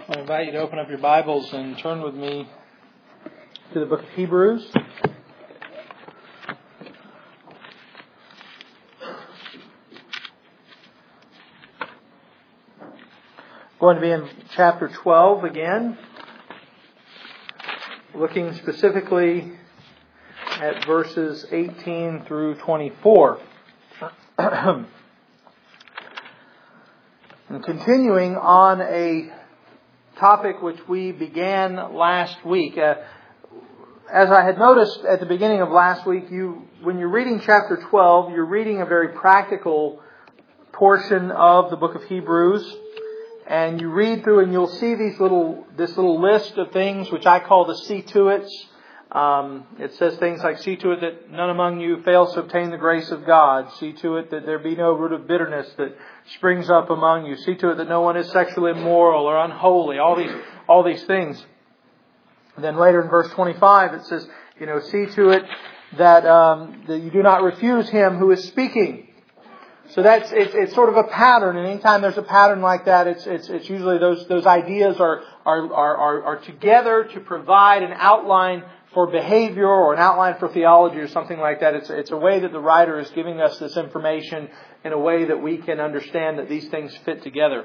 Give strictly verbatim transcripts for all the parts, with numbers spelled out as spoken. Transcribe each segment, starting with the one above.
I invite you to open up your Bibles and turn with me to the book of Hebrews. Going to be in chapter twelve again, looking specifically at verses eighteen through twenty-four. And continuing on a topic which we began last week. Uh, as I had noticed at the beginning of last week, you when you're reading chapter twelve, you're reading a very practical portion of the book of Hebrews. And you read through and you'll see these little this little list of things which I call the see to it's. Um, it says things like, see to it that none among you fails to obtain the grace of God. See to it that there be no root of bitterness that springs up among you. See to it that no one is sexually immoral or unholy. All these, all these things. And then later in verse twenty-five it says, you know, see to it that, um, that you do not refuse him who is speaking. So that's it's, it's sort of a pattern, and anytime there's a pattern like that, it's it's it's usually those those ideas are are are are, are together to provide an outline for behavior or an outline for theology or something like that. It's it's a way that the writer is giving us this information in a way that we can understand that these things fit together.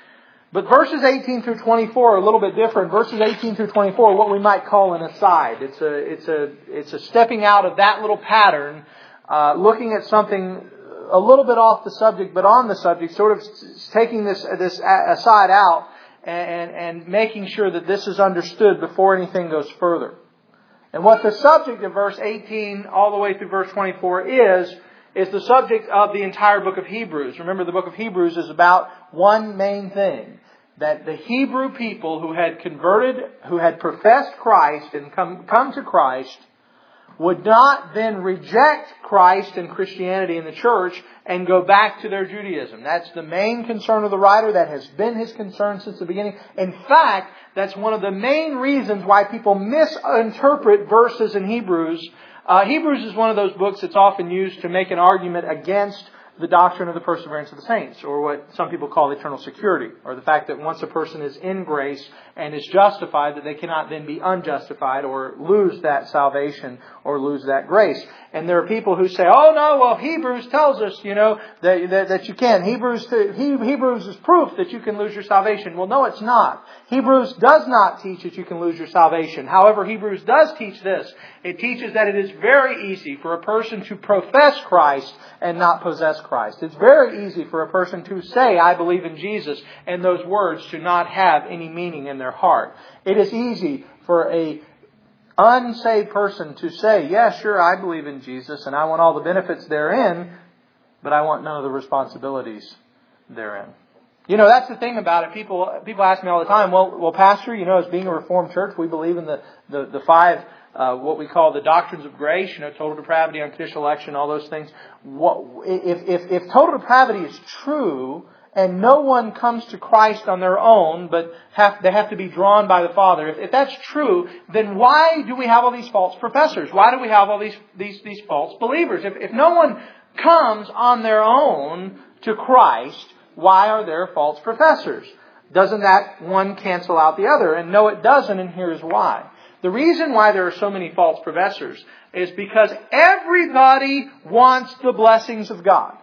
But verses eighteen through twenty-four are a little bit different. Verses eighteen through twenty-four are what we might call an aside. It's a it's a it's a stepping out of that little pattern, uh, looking at something a little bit off the subject, but on the subject, sort of taking this this aside out and and making sure that this is understood before anything goes further. And what the subject of verse eighteen all the way through verse twenty-four is, is the subject of the entire book of Hebrews. Remember, the book of Hebrews is about one main thing. That the Hebrew people who had converted, who had professed Christ and come, come to Christ, would not then reject Christ and Christianity in the church and go back to their Judaism. That's the main concern of the writer. That has been his concern since the beginning. In fact, that's one of the main reasons why people misinterpret verses in Hebrews. Uh, Hebrews is one of those books that's often used to make an argument against the doctrine of the perseverance of the saints, or what some people call eternal security, or the fact that once a person is in grace and is justified, that they cannot then be unjustified or lose that salvation or lose that grace. And there are people who say, oh no, well Hebrews tells us, you know, that, that, that you can. Hebrews, Hebrews is proof that you can lose your salvation. Well, no, it's not. Hebrews does not teach that you can lose your salvation. However, Hebrews does teach this. It teaches that it is very easy for a person to profess Christ and not possess Christ. It's very easy for a person to say, I believe in Jesus, and those words to not have any meaning in their heart. It is easy for a unsaved person to say, yeah, sure, I believe in Jesus and I want all the benefits therein, but I want none of the responsibilities therein. You know, that's the thing about it. People people ask me all the time, well, well, Pastor, you know, as being a Reformed church, we believe in the, the, the five, uh, what we call the doctrines of grace, you know, total depravity, unconditional election, all those things. What, if, if, if total depravity is true, and no one comes to Christ on their own, but have, they have to be drawn by the Father. If, if that's true, then why do we have all these false professors? Why do we have all these these, these false believers? If, if no one comes on their own to Christ, why are there false professors? Doesn't that one cancel out the other? And no, it doesn't, and here's why. The reason why there are so many false professors is because everybody wants the blessings of God.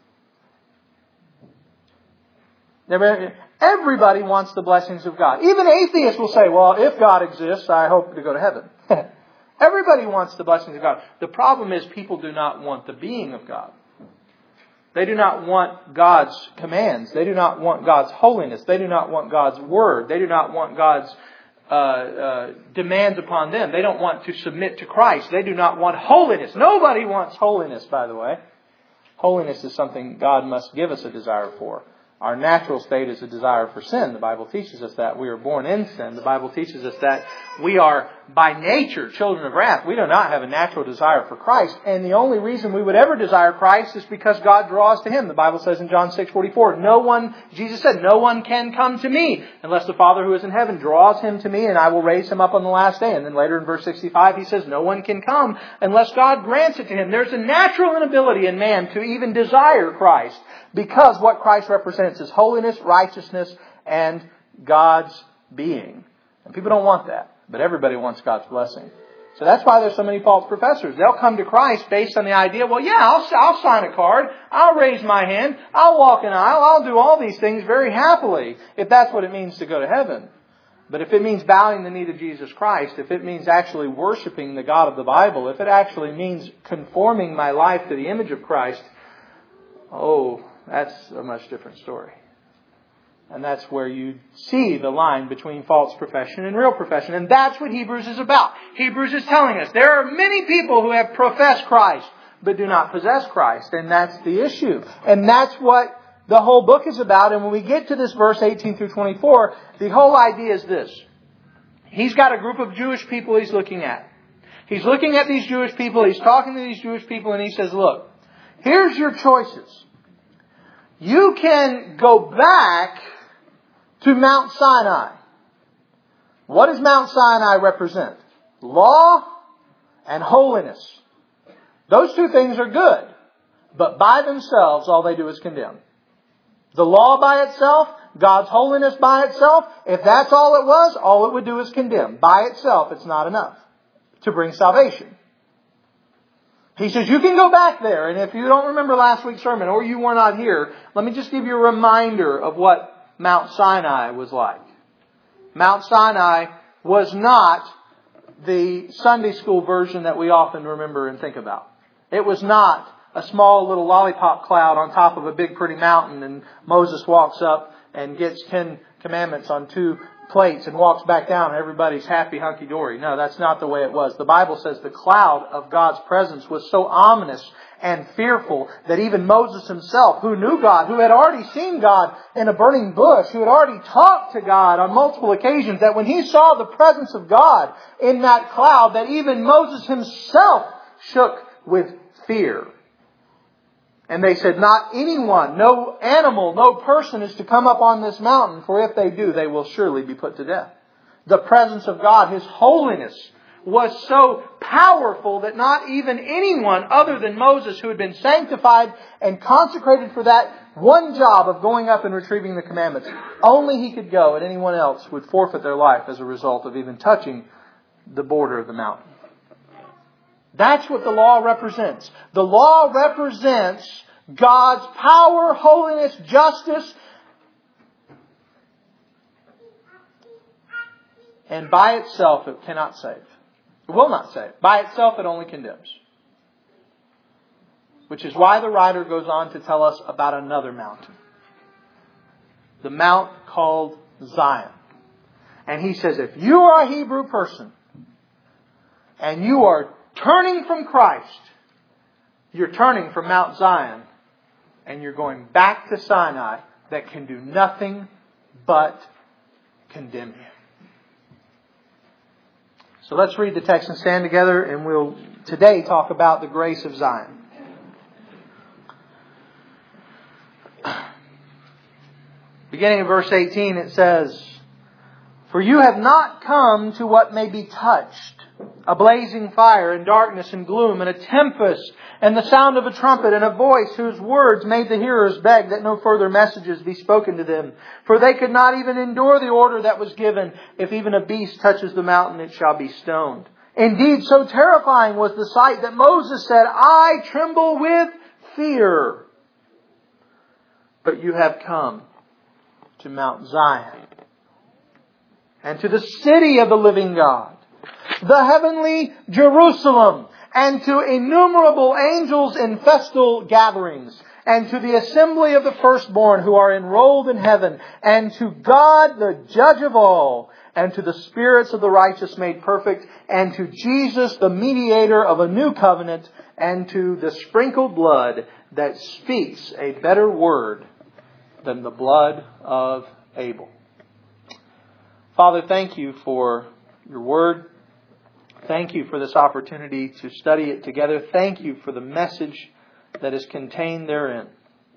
Everybody wants the blessings of God. Even atheists will say, well, if God exists, I hope to go to heaven. Everybody wants the blessings of God. The problem is people do not want the being of God. They do not want God's commands. They do not want God's holiness. They do not want God's word. They do not want God's uh, uh, demands upon them. They don't want to submit to Christ. They do not want holiness. Nobody wants holiness, by the way. Holiness is something God must give us a desire for. Our natural state is a desire for sin. The Bible teaches us that. We are born in sin. The Bible teaches us that we are by nature children of wrath. We do not have a natural desire for Christ. And the only reason we would ever desire Christ is because God draws to Him. The Bible says in John six forty-four, no one, Jesus said, no one can come to me unless the Father who is in heaven draws him to me, and I will raise him up on the last day. And then later in verse sixty-five, He says, no one can come unless God grants it to him. There's a natural inability in man to even desire Christ, because what Christ represents is holiness, righteousness, and God's being. And people don't want that. But everybody wants God's blessing. So that's why there's so many false professors. They'll come to Christ based on the idea, well, yeah, I'll, I'll sign a card. I'll raise my hand. I'll walk an aisle. I'll do all these things very happily if that's what it means to go to heaven. But if it means bowing the knee to Jesus Christ, if it means actually worshiping the God of the Bible, if it actually means conforming my life to the image of Christ, oh, that's a much different story. And that's where you see the line between false profession and real profession. And that's what Hebrews is about. Hebrews is telling us there are many people who have professed Christ but do not possess Christ. And that's the issue. And that's what the whole book is about. And when we get to this verse eighteen through twenty-four, the whole idea is this. He's got a group of Jewish people he's looking at. He's looking at these Jewish people. He's talking to these Jewish people and he says, look, here's your choices. You can go back to Mount Sinai. What does Mount Sinai represent? Law and holiness. Those two things are good. But by themselves, all they do is condemn. The law by itself, God's holiness by itself, if that's all it was, all it would do is condemn. By itself, it's not enough to bring salvation. He says, you can go back there. And if you don't remember last week's sermon or you were not here, let me just give you a reminder of what Mount Sinai was like. Mount Sinai was not the Sunday school version that we often remember and think about. It was not a small little lollipop cloud on top of a big pretty mountain and Moses walks up and gets Ten Commandments on two plates and walks back down and everybody's happy hunky-dory. No, that's not the way it was. The Bible says the cloud of God's presence was so ominous and fearful that even Moses himself, who knew God, who had already seen God in a burning bush, who had already talked to God on multiple occasions, that when he saw the presence of God in that cloud, that even Moses himself shook with fear. And they said, not anyone, no animal, no person is to come up on this mountain, for if they do, they will surely be put to death. The presence of God, His holiness, was so powerful that not even anyone other than Moses, who had been sanctified and consecrated for that one job of going up and retrieving the commandments, only he could go and anyone else would forfeit their life as a result of even touching the border of the mountain. That's what the law represents. The law represents God's power, holiness, justice. And by itself, it cannot save. It will not save. By itself, it only condemns. Which is why the writer goes on to tell us about another mountain. The mount called Zion. And he says, if you are a Hebrew person and you are turning from Christ, you're turning from Mount Zion and you're going back to Sinai that can do nothing but condemn you. So let's read the text and stand together, and we'll today talk about the grace of Zion. Beginning in verse eighteen, it says, for you have not come to what may be touched, a blazing fire and darkness and gloom and a tempest and the sound of a trumpet and a voice whose words made the hearers beg that no further messages be spoken to them. For they could not even endure the order that was given. If even a beast touches the mountain, it shall be stoned. Indeed, so terrifying was the sight that Moses said, I tremble with fear. But you have come to Mount Zion and to the city of the living God, the heavenly Jerusalem, and to innumerable angels in festal gatherings, and to the assembly of the firstborn who are enrolled in heaven, and to God, the judge of all, and to the spirits of the righteous made perfect, and to Jesus, the mediator of a new covenant, and to the sprinkled blood that speaks a better word than the blood of Abel. Father, thank you for your word. Thank you for this opportunity to study it together. Thank you for the message that is contained therein.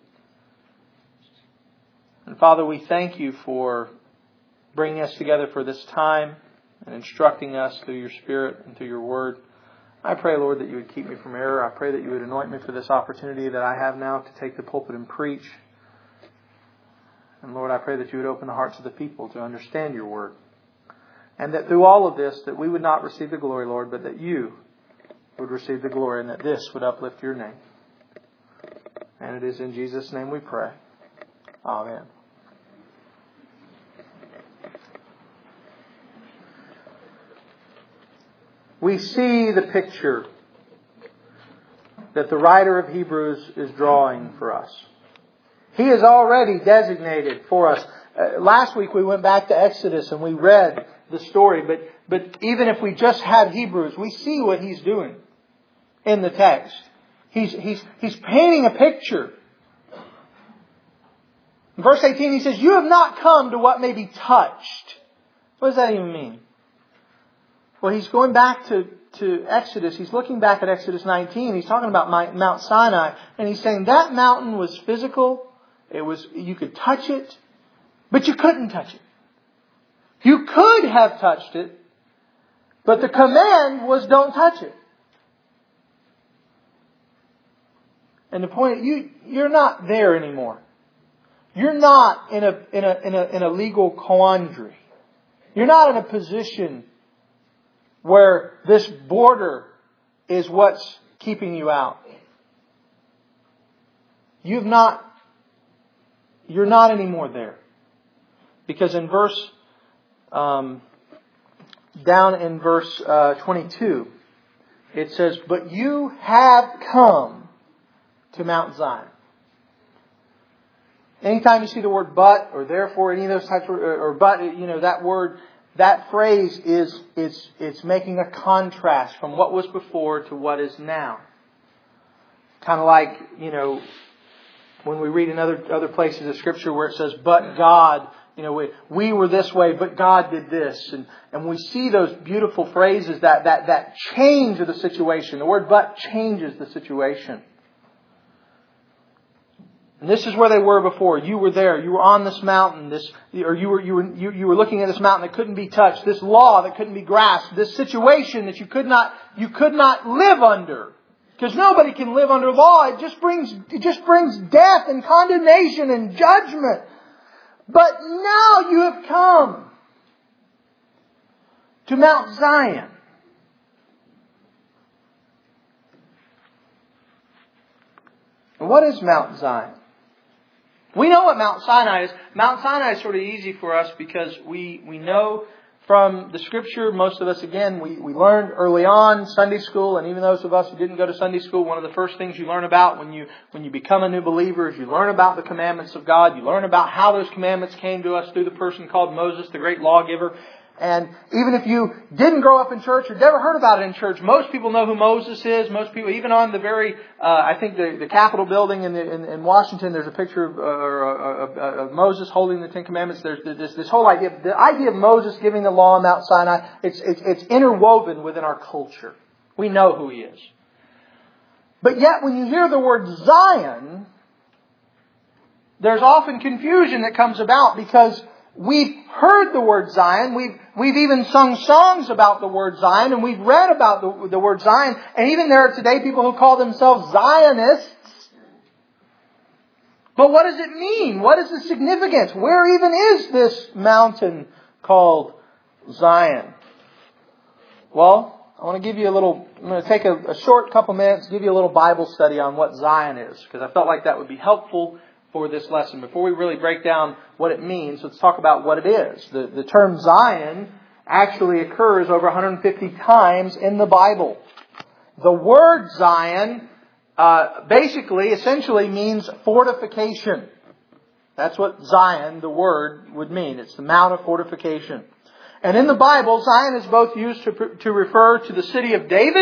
And Father, we thank you for bringing us together for this time and instructing us through your Spirit and through your word. I pray, Lord, that you would keep me from error. I pray that you would anoint me for this opportunity that I have now to take the pulpit and preach. And Lord, I pray that you would open the hearts of the people to understand your word. And that through all of this, that we would not receive the glory, Lord, but that you would receive the glory and that this would uplift your name. And it is in Jesus' name we pray. Amen. We see the picture that the writer of Hebrews is drawing for us. He has already designated for us. Uh, last week we went back to Exodus and we read the story. But, but even if we just had Hebrews, we see what he's doing in the text. He's, he's, he's painting a picture. In verse eighteen he says, "You have not come to what may be touched." What does that even mean? Well, he's going back to, to Exodus. He's looking back at Exodus nineteen. He's talking about Mount Sinai. And he's saying that mountain was physical. It was, you could touch it, but you couldn't touch it. You could have touched it, but the command was don't touch it. And the point, you, you're not there anymore. You're not in a, in a, in a, in a legal quandary. You're not in a position where this border is what's keeping you out. You've not, you're not anymore there. Because in verse, um, down in verse uh, twenty-two, it says, "But you have come to Mount Zion." Anytime you see the word "but" or "therefore," any of those types of, or, or "but," you know, that word, that phrase is, it's, it's making a contrast from what was before to what is now. Kind of like, you know, when we read in other, other places of Scripture where it says, "But God," you know, we, we were this way, but God did this. And, and we see those beautiful phrases, that, that, that change of the situation. The word "but" changes the situation. And this is where they were before. You were there. You were on this mountain. This, or you were you were you, you were looking at this mountain that couldn't be touched. This law that couldn't be grasped. This situation that you could not you could not live under, because nobody can live under law. It just brings it just brings death and condemnation and judgment. But now you have come to Mount Zion. And what is Mount Zion? We know what Mount Sinai is. Mount Sinai is sort of easy for us because we, we know from the Scripture, most of us, again, we, we learned early on Sunday school, and even those of us who didn't go to Sunday school, one of the first things you learn about when you when you become a new believer is you learn about the commandments of God. You learn about how those commandments came to us through the person called Moses, the great lawgiver. And even if you didn't grow up in church or never heard about it in church, most people know who Moses is. Most people, even on the very, uh, I think the, the Capitol building in, the, in, in Washington, there's a picture of, uh, or, uh, of Moses holding the Ten Commandments. There's this, this whole idea, the idea of Moses giving the law on Mount Sinai. It's, it's, it's interwoven within our culture. We know who he is. But yet, when you hear the word Zion, there's often confusion that comes about because we've heard the word Zion. We've, we've even sung songs about the word Zion. And we've read about the, the word Zion. And even there are today people who call themselves Zionists. But what does it mean? What is the significance? Where even is this mountain called Zion? Well, I want to give you a little, I'm going to take a, a short couple minutes, give you a little Bible study on what Zion is. Because I felt like that would be helpful for this lesson. Before we really break down what it means, let's talk about what it is. The, the term Zion actually occurs over one hundred fifty times in the Bible. The word Zion uh, basically, essentially means fortification. That's what Zion, the word, would mean. It's the Mount of Fortification. And in the Bible, Zion is both used to, to refer to the city of David,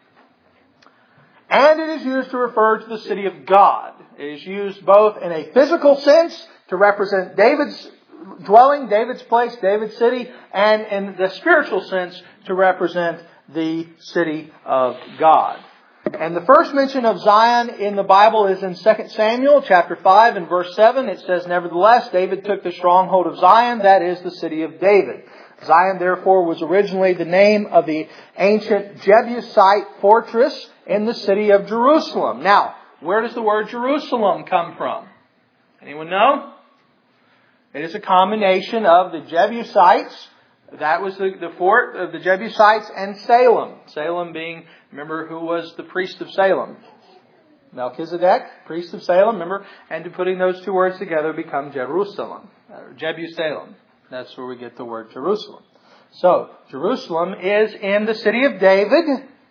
and it is used to refer to the city of God. It is used both in a physical sense to represent David's dwelling, David's place, David's city, and in the spiritual sense to represent the city of God. And the first mention of Zion in the Bible is in Second Samuel chapter five and verse seven. It says, "Nevertheless, David took the stronghold of Zion, that is the city of David." Zion, therefore, was originally the name of the ancient Jebusite fortress in the city of Jerusalem. Now, where does the word Jerusalem come from? Anyone know? It is a combination of the Jebusites. That was the, the fort of the Jebusites, and Salem. Salem being, remember who was the priest of Salem? Melchizedek, priest of Salem, remember? And to putting those two words together become Jerusalem, or Jebusalem. That's where we get the word Jerusalem. So, Jerusalem is in the city of David,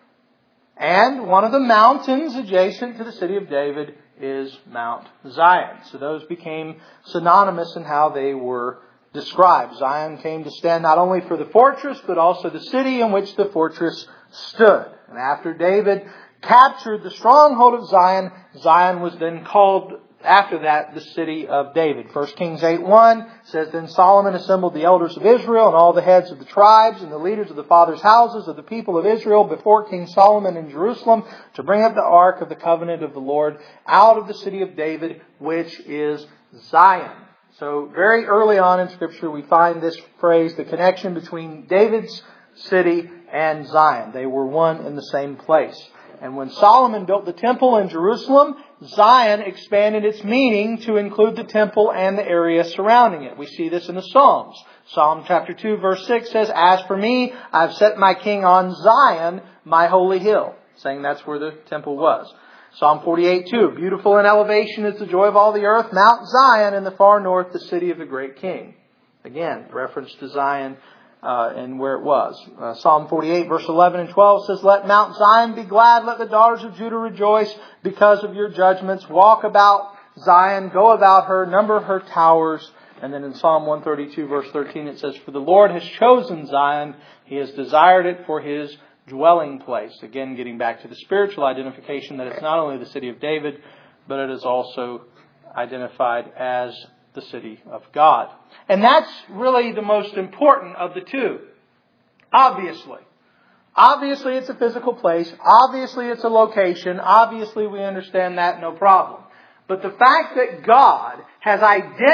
and one of the mountains adjacent to the city of David is Mount Zion. So those became synonymous in how they were described. Zion came to stand not only for the fortress, but also the city in which the fortress stood. And after David captured the stronghold of Zion, Zion was then called, after that, the city of David. First Kings eight one says, Then Solomon assembled the elders of Israel and all the heads of the tribes and the leaders of the fathers' houses of the people of Israel before King Solomon in Jerusalem to bring up the ark of the covenant of the Lord out of the city of David, which is Zion. So very early on in Scripture we find this phrase, the connection between David's city and Zion. They were one in the same place. And when Solomon built the temple in Jerusalem, Zion expanded its meaning to include the temple and the area surrounding it. We see this in the Psalms. Psalm chapter two verse six says, As for me, I've set my king on Zion, my holy hill. Saying that's where the temple was. Psalm forty-eight two, Beautiful in elevation is the joy of all the earth, Mount Zion in the far north, the city of the great king. Again, reference to Zion uh, and where it was. Uh, Psalm forty-eight verse eleven and twelve says, Let Mount Zion be glad, let the daughters of Judah rejoice because of your judgments. Walk about Zion, go about her, number her towers. And then in Psalm one thirty-two verse thirteen it says, For the Lord has chosen Zion, He has desired it for His dwelling place. Again, getting back to the spiritual identification that it's not only the city of David, but it is also identified as the city of God. And that's really the most important of the two. Obviously. Obviously it's a physical place. Obviously it's a location. Obviously we understand that, no problem. But the fact that God has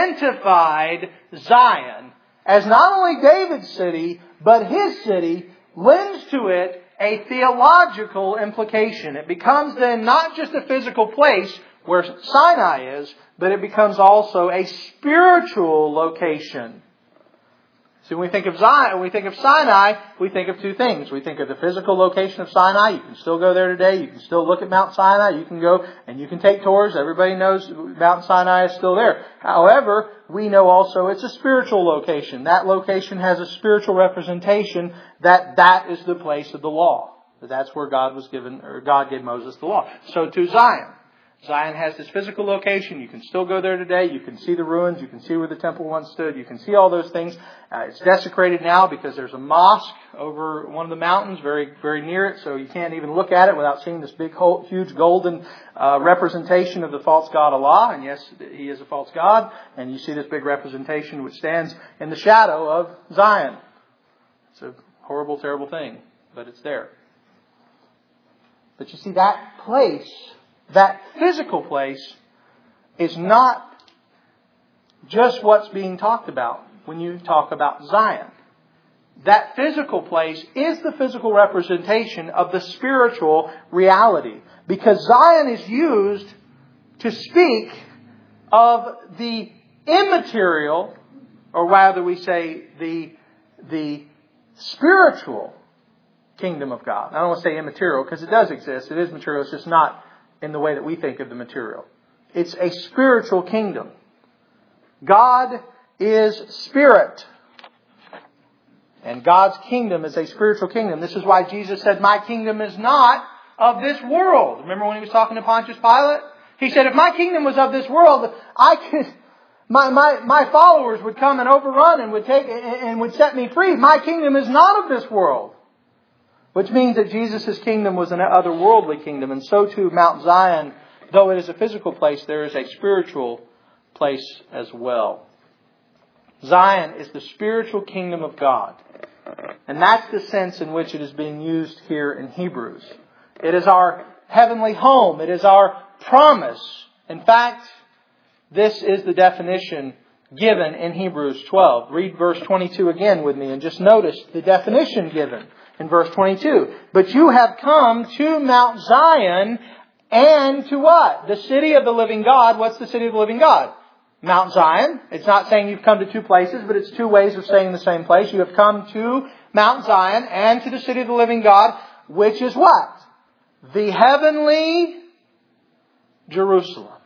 identified Zion as not only David's city, but His city, lends to it a theological implication. It becomes then not just a physical place where Sinai is, but it becomes also a spiritual location. So when we think of Zion, when we think of Sinai, we think of two things. We think of the physical location of Sinai. You can still go there today. You can still look at Mount Sinai. You can go and you can take tours. Everybody knows Mount Sinai is still there. However, we know also it's a spiritual location. That location has a spiritual representation that that is the place of the law. That's where God was given, or God gave Moses the law. So to Zion. Zion has this physical location. You can still go there today. You can see the ruins. You can see where the temple once stood. You can see all those things. Uh, it's desecrated now because there's a mosque over one of the mountains very, very near it. So you can't even look at it without seeing this big, huge golden uh, representation of the false god Allah. And yes, he is a false god. And you see this big representation which stands in the shadow of Zion. It's a horrible, terrible thing, but it's there. But you see, that place, that physical place, is not just what's being talked about when you talk about Zion. That physical place is the physical representation of the spiritual reality. Because Zion is used to speak of the immaterial, or rather we say the, the spiritual kingdom of God. I don't want to say immaterial because it does exist. It is material. It's just not in the way that we think of the material. It's a spiritual kingdom. God is spirit. And God's kingdom is a spiritual kingdom. This is why Jesus said, My kingdom is not of this world. Remember when he was talking to Pontius Pilate? He said, if my kingdom was of this world, I could, my, my, my followers would come and overrun and would take, and would set me free. My kingdom is not of this world. Which means that Jesus' kingdom was an otherworldly kingdom. And so too Mount Zion, though it is a physical place, there is a spiritual place as well. Zion is the spiritual kingdom of God. And that's the sense in which it is being used here in Hebrews. It is our heavenly home. It is our promise. In fact, this is the definition given in Hebrews twelve. Read verse twenty-two again with me and just notice the definition given. In verse twenty-two, but you have come to Mount Zion and to what? The city of the living God. What's the city of the living God? Mount Zion. It's not saying you've come to two places, but it's two ways of saying the same place. You have come to Mount Zion and to the city of the living God, which is what? The heavenly Jerusalem.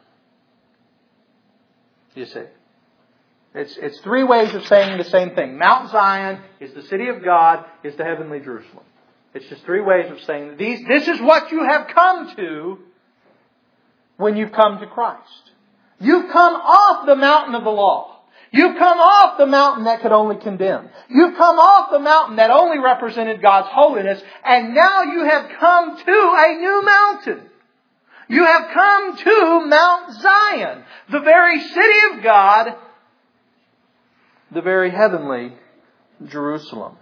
You see. It's, it's three ways of saying the same thing. Mount Zion is the city of God, is the heavenly Jerusalem. It's just three ways of saying these. This is what you have come to when you've come to Christ. You've come off the mountain of the law. You've come off the mountain that could only condemn. You've come off the mountain that only represented God's holiness. And now you have come to a new mountain. You have come to Mount Zion, the very city of God, the very heavenly Jerusalem.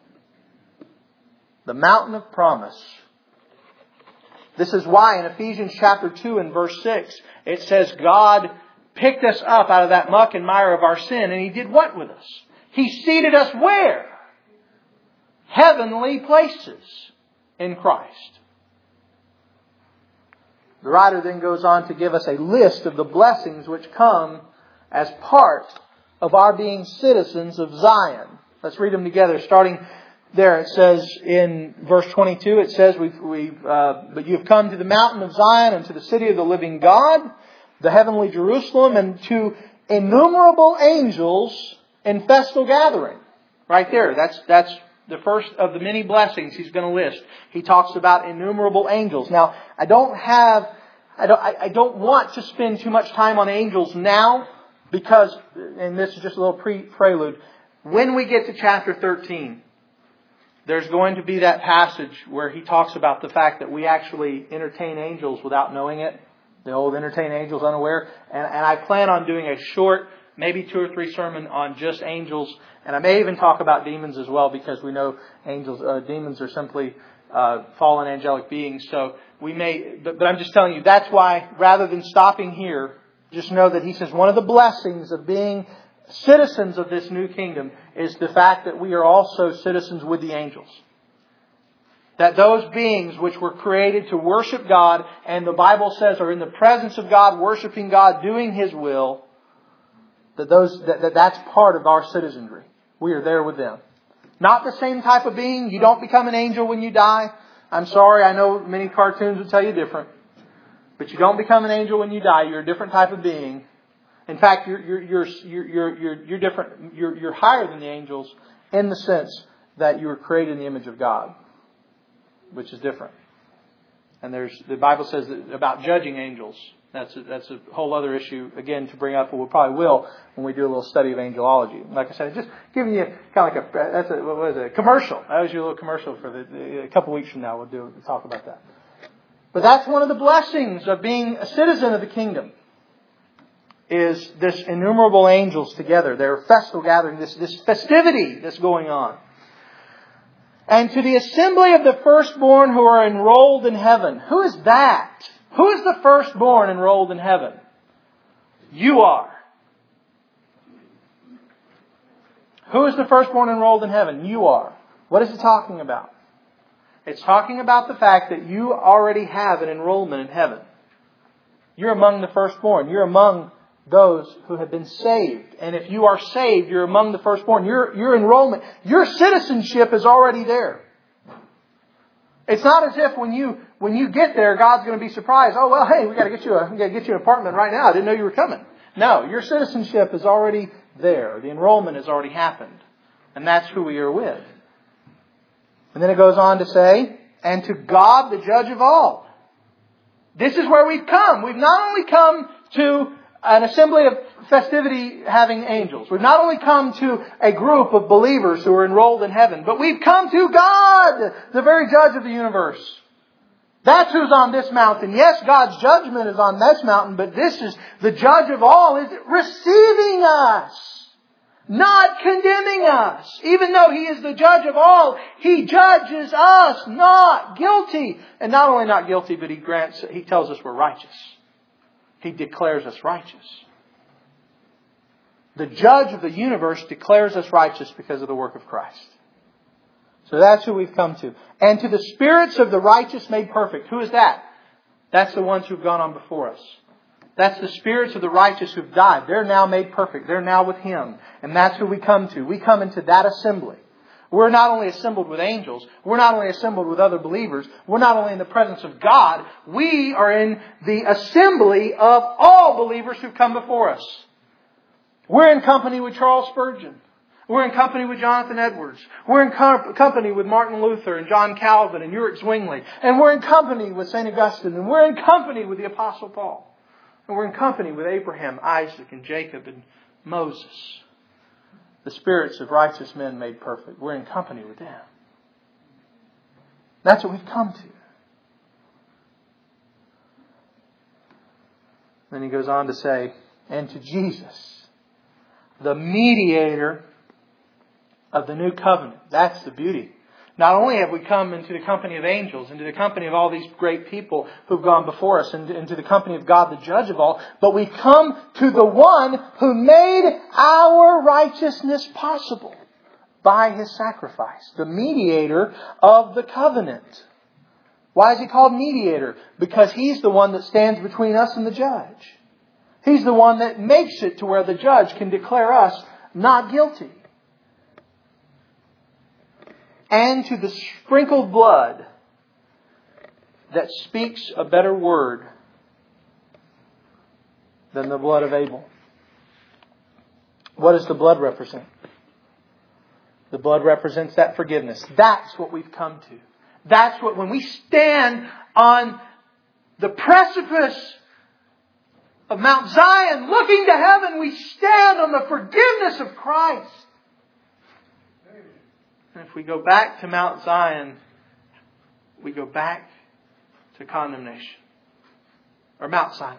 The mountain of promise. This is why in Ephesians chapter two and verse six, it says God picked us up out of that muck and mire of our sin. And He did what with us? He seated us where? Heavenly places in Christ. The writer then goes on to give us a list of the blessings which come as part of our being citizens of Zion. Let's read them together. Starting there, it says in verse twenty-two, it says, we've, we've, uh, but you have come to the mountain of Zion and to the city of the living God, the heavenly Jerusalem, and to innumerable angels in festal gathering. Right there. That's, that's the first of the many blessings He's going to list. He talks about innumerable angels. Now, I don't have, I don't, I, I don't want to spend too much time on angels now, because, and this is just a little pre-prelude, when we get to chapter thirteen, there's going to be that passage where he talks about the fact that we actually entertain angels without knowing it. The old entertain angels unaware. And, and I plan on doing a short, maybe two or three sermon on just angels. And I may even talk about demons as well, because we know angels, uh, demons are simply uh, fallen angelic beings. So we may, but, but I'm just telling you, that's why rather than stopping here, just know that he says one of the blessings of being citizens of this new kingdom is the fact that we are also citizens with the angels. That those beings which were created to worship God, and the Bible says are in the presence of God, worshiping God, doing His will, that those that, that that's part of our citizenry. We are there with them. Not the same type of being. You don't become an angel when you die. I'm sorry, I know many cartoons would tell you different. But you don't become an angel when you die. You're a different type of being. In fact, you're you're you're you're you're, you're different. You're you're higher than the angels in the sense that you were created in the image of God, which is different. And there's the Bible says that about judging angels. That's a, that's a whole other issue again to bring up, and we probably will when we do a little study of angelology. Like I said, just giving you kind of like a that's a what was it a commercial. That was your little commercial for the, the a couple weeks from now. We'll do we'll talk about that. But that's one of the blessings of being a citizen of the kingdom. Is this innumerable angels together. They're festal gathering, this, this festivity that's going on. And to the assembly of the firstborn who are enrolled in heaven. Who is that? Who is the firstborn enrolled in heaven? You are. Who is the firstborn enrolled in heaven? You are. What is it talking about? It's talking about the fact that you already have an enrollment in heaven. You're among the firstborn. You're among those who have been saved. And if you are saved, you're among the firstborn. Your, your enrollment, your citizenship is already there. It's not as if when you when you get there, God's going to be surprised. Oh, well, hey, we got to get you a we got to get you an apartment right now. I didn't know you were coming. No, your citizenship is already there. The enrollment has already happened. And that's who we are with. And then it goes on to say, and to God, the judge of all. This is where we've come. We've not only come to an assembly of festivity having angels. We've not only come to a group of believers who are enrolled in heaven, but we've come to God, the very judge of the universe. That's who's on this mountain. Yes, God's judgment is on this mountain, but this is the judge of all, is receiving us, not condemning us. Even though He is the judge of all, He judges us not guilty. And not only not guilty, but He grants, He tells us we're righteous. He declares us righteous. The judge of the universe declares us righteous because of the work of Christ. So that's who we've come to. And to the spirits of the righteous made perfect. Who is that? That's the ones who've gone on before us. That's the spirits of the righteous who've died. They're now made perfect. They're now with Him. And that's who we come to. We come into that assembly. We're not only assembled with angels. We're not only assembled with other believers. We're not only in the presence of God. We are in the assembly of all believers who've come before us. We're in company with Charles Spurgeon. We're in company with Jonathan Edwards. We're in com- company with Martin Luther and John Calvin and Ulrich Zwingli. And we're in company with Saint Augustine. And we're in company with the Apostle Paul. And we're in company with Abraham, Isaac, and Jacob, and Moses. The spirits of righteous men made perfect. We're in company with them. That's what we've come to. Then he goes on to say, and to Jesus, the mediator of the new covenant. That's the beauty. Not only have we come into the company of angels, into the company of all these great people who've gone before us, and into the company of God, the judge of all, but we come to the one who made our righteousness possible by His sacrifice. The mediator of the covenant. Why is He called mediator? Because He's the one that stands between us and the judge. He's the one that makes it to where the judge can declare us not guilty. And to the sprinkled blood that speaks a better word than the blood of Abel. What does the blood represent? The blood represents that forgiveness. That's what we've come to. That's what, when we stand on the precipice of Mount Zion, looking to heaven, we stand on the forgiveness of Christ. And if we go back to Mount Zion, we go back to condemnation. Or Mount Sinai.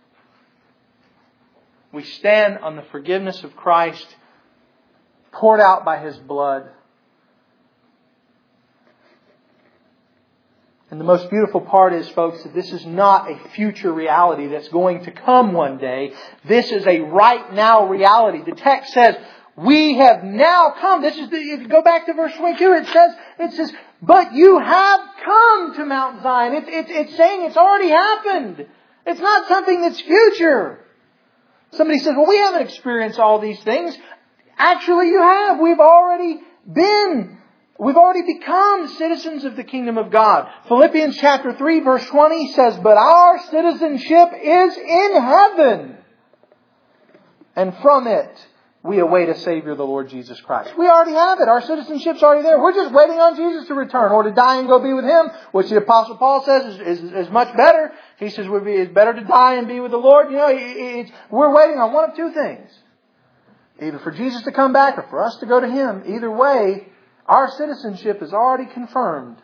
We stand on the forgiveness of Christ poured out by His blood. And the most beautiful part is, folks, that this is not a future reality that's going to come one day. This is a right now reality. The text says, we have now come. This is the, if you go back to verse twenty-two, it says, it says, but you have come to Mount Zion. It's, it's, it's saying it's already happened. It's not something that's future. Somebody says, well, we haven't experienced all these things. Actually, you have. We've already been, we've already become citizens of the kingdom of God. Philippians chapter three, verse twenty says, but our citizenship is in heaven. And from it, we await a Savior, the Lord Jesus Christ. We already have it. Our citizenship's already there. We're just waiting on Jesus to return or to die and go be with Him, which the Apostle Paul says is, is, is much better. He says would be, it's better to die and be with the Lord. You know, it's, we're waiting on one of two things. Either for Jesus to come back or for us to go to Him. Either way, our citizenship is already confirmed.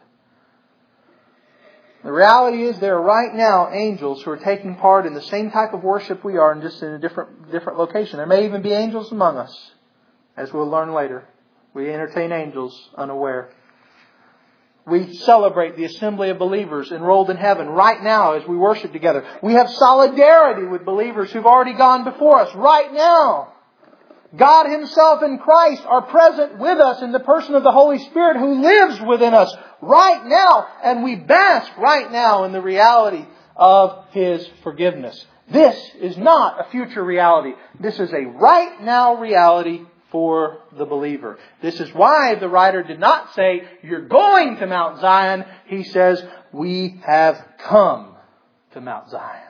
The reality is there are right now angels who are taking part in the same type of worship we are, and just in a different different location. There may even be angels among us, as we'll learn later. We entertain angels unaware. We celebrate the assembly of believers enrolled in heaven right now as we worship together. We have solidarity with believers who've already gone before us right now. God Himself in Christ are present with us in the person of the Holy Spirit who lives within us right now. And we bask right now in the reality of His forgiveness. This is not a future reality. This is a right now reality for the believer. This is why the writer did not say, you're going to Mount Zion. He says, we have come to Mount Zion.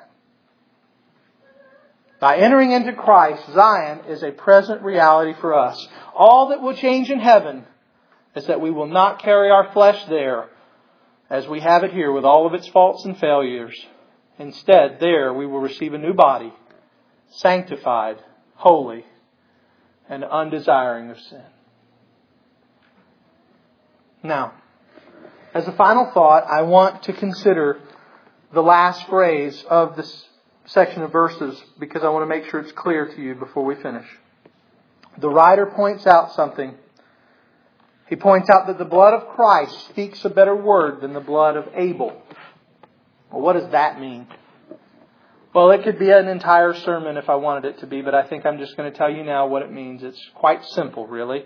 By entering into Christ, Zion is a present reality for us. All that will change in heaven is that we will not carry our flesh there as we have it here with all of its faults and failures. Instead, there we will receive a new body, sanctified, holy, and undesiring of sin. Now, as a final thought, I want to consider the last phrase of this section of verses because I want to make sure it's clear to you before we finish. The writer points out something. He points out that the blood of Christ speaks a better word than the blood of Abel. Well, what does that mean? Well, it could be an entire sermon if I wanted it to be, but I think I'm just going to tell you now what it means. It's quite simple, really.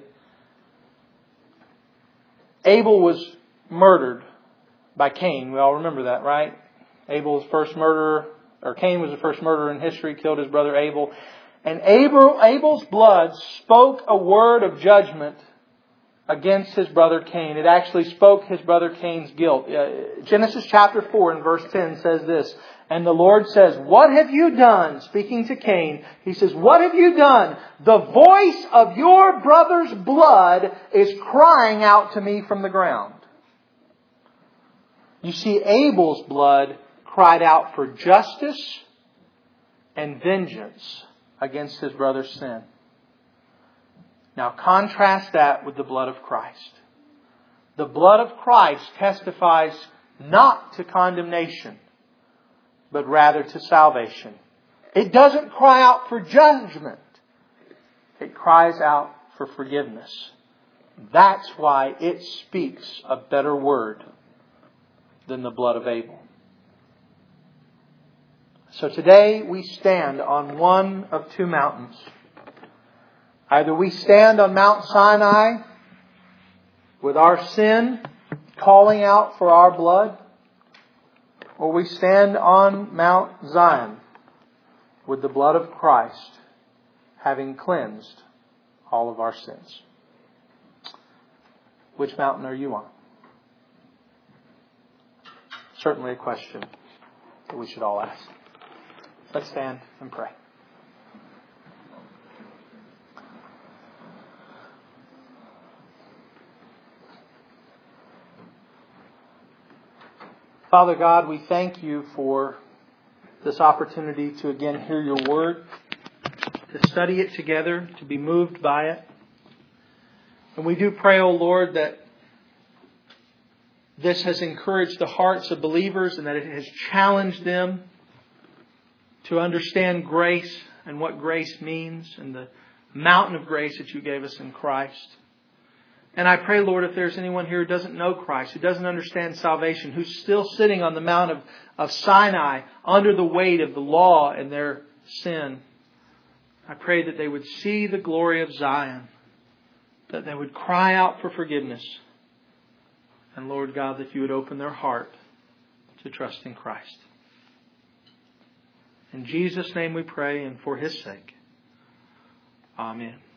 Abel was murdered by Cain. We all remember that, right? Abel's first murderer or Cain was the first murderer in history, killed his brother Abel. And Abel, Abel's blood spoke a word of judgment against his brother Cain. It actually spoke his brother Cain's guilt. Uh, Genesis chapter four and verse ten says this, "And the Lord says, 'What have you done?'" Speaking to Cain, He says, "What have you done? The voice of your brother's blood is crying out to me from the ground." You see, Abel's blood cried out for justice and vengeance against his brother's sin. Now contrast that with the blood of Christ. The blood of Christ testifies not to condemnation, but rather to salvation. It doesn't cry out for judgment. It cries out for forgiveness. That's why it speaks a better word than the blood of Abel. So today we stand on one of two mountains. Either we stand on Mount Sinai with our sin calling out for our blood, or we stand on Mount Zion with the blood of Christ having cleansed all of our sins. Which mountain are you on? Certainly a question that we should all ask. Let's stand and pray. Father God, we thank You for this opportunity to again hear Your Word, to study it together, to be moved by it. And we do pray, O Lord, that this has encouraged the hearts of believers and that it has challenged them to understand grace and what grace means and the mountain of grace that You gave us in Christ. And I pray, Lord, if there's anyone here who doesn't know Christ, who doesn't understand salvation, who's still sitting on the Mount of, of Sinai under the weight of the law and their sin, I pray that they would see the glory of Zion, that they would cry out for forgiveness. And Lord God, that You would open their heart to trust in Christ. In Jesus' name we pray, and for His sake. Amen.